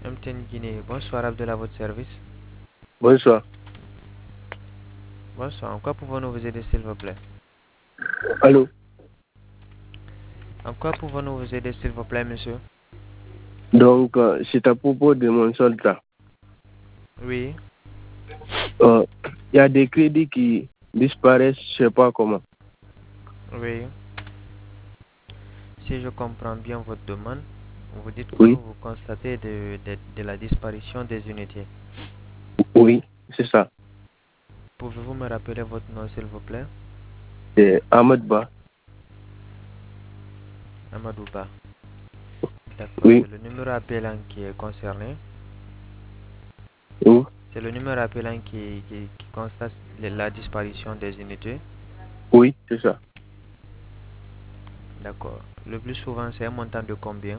MTN Guinée, bonsoir Abdel à votre service. Bonsoir. Bonsoir, en quoi pouvons-nous vous aider s'il vous plaît? Allô? En quoi pouvons-nous vous aider s'il vous plaît monsieur? Donc, c'est à propos de mon solde là. Oui, Il y a des crédits qui disparaissent, je sais pas comment. oui. Si je comprends bien votre demande, vous dites que Oui, vous constatez de la disparition des unités. oui, c'est ça. Pouvez-vous me rappeler votre nom s'il vous plaît? C'est Ahmed Ba. Amadouba. D'accord, Oui, c'est le numéro appelant qui est concerné. oui, C'est le numéro appelant qui constate la disparition des unités. oui, c'est ça. D'accord. Le plus souvent, c'est un montant de combien?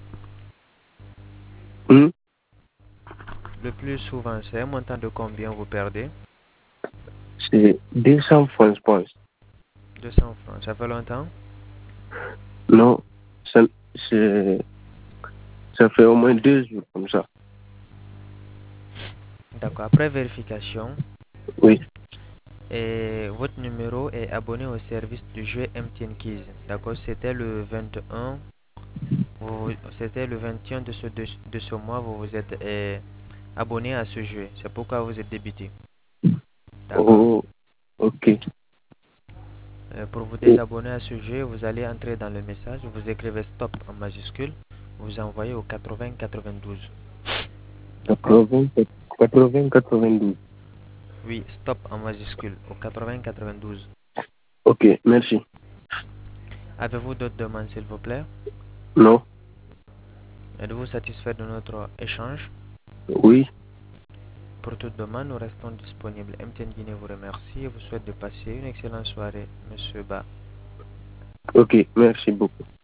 Hmm, Le plus souvent, c'est un montant de combien vous perdez? C'est 200 francs, je pense. 200 francs. Ça fait longtemps? Non, ça, c'est- ça fait au moins 2 jours comme ça. D'accord. Après vérification, Oui, et votre numéro est abonné au service du jeu MTN Keys. D'accord. C'était le 21. C'était le 21 de ce mois. Vous vous êtes abonné à ce jeu. C'est pourquoi vous êtes débité. D'accord. oh, ok. Pour vous Et désabonner à ce jeu, vous allez entrer dans le message. Vous écrivez stop en majuscule. Vous envoyez au 80 92. D'accord? 80, 80, 92. Oui, stop en majuscule au 80 92. Ok, merci. Avez-vous d'autres demandes, s'il vous plaît? Non, Êtes-vous satisfait de notre échange? oui, Pour toute demande, nous restons disponibles. MTN Guinée vous remercie et vous souhaite de passer une excellente soirée, Monsieur Ba. ok, merci beaucoup.